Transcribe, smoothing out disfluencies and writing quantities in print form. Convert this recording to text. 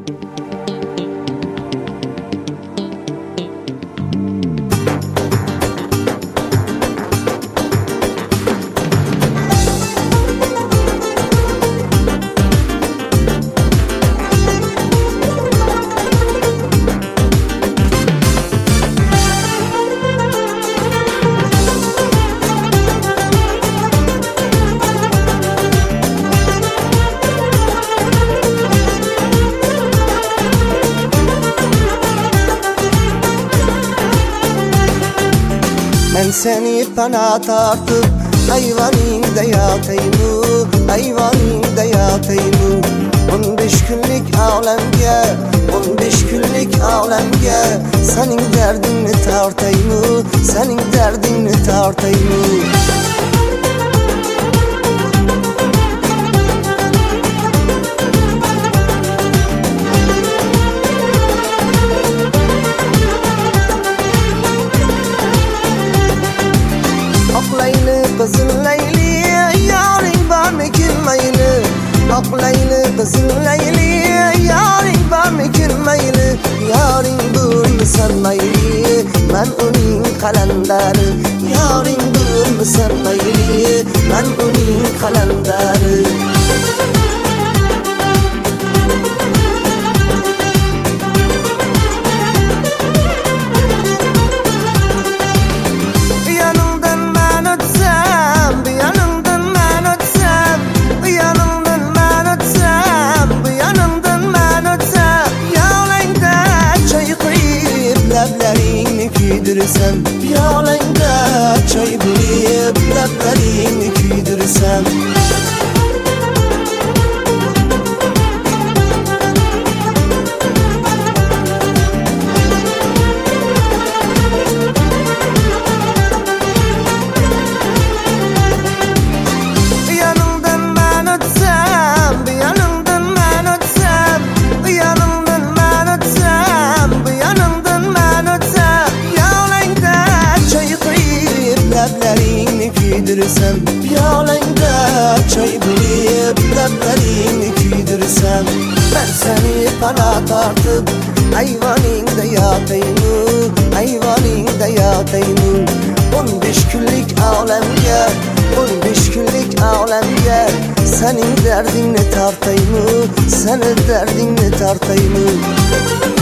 Ben seni bana tartıp ayvanında yatayım, ayvanında yatayım. 15 günlük alemge, 15 günlük alemge senin derdini tartayım, senin derdini tartayım. Kızıl Leyli yarın var mı girmeyli? Ak Leyli kızıl Leyli yarın var mı girmeyli? Yarın dur sen meyli ben onun kalenderi. Yarın dur sen meyli ben onun kalenderi. Piyalende çay bulayıp leblerini küydürsem. Yanımdan ben ötsem, yanımdan ben ötsem, yanımdan ben ötsem, yanımdan ben ötsem. Leblerini küydürsem, piyalende çay bulayıp leblerini küydürsem. Ben seni bana tartıp ayvanında yatayım, ayvanında yatayım. 15 günlük alemge, 15 günlük alemge senin derdini tartayım, senin derdini tartayım.